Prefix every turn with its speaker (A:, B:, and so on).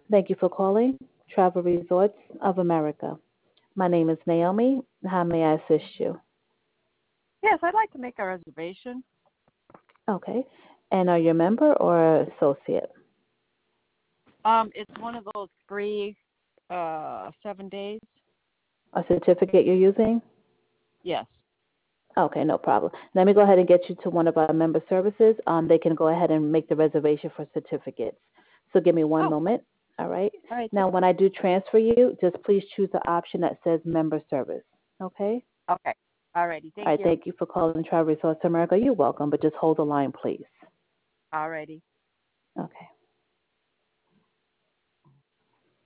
A: Thank you for calling Travel Resorts of America. My name is Naomi. How may I assist you?
B: Yes, I'd like to make a reservation.
A: Okay. And are you a member or associate?
B: It's one of those free 7 days.
A: A certificate you're using?
B: Yes.
A: Okay, no problem. Let me go ahead and get you to one of our member services. They can go ahead and make the reservation for certificates. So give me one
B: Oh,
A: moment. All right.
B: all right.
A: Now, when I do transfer you, just please choose the option that says member service. Okay.
B: Okay. All righty.
A: All
B: Thank
A: right.
B: you.
A: Thank you for calling Travel Resorts America. You're welcome, but just hold the line, please.
B: All righty.
A: Okay.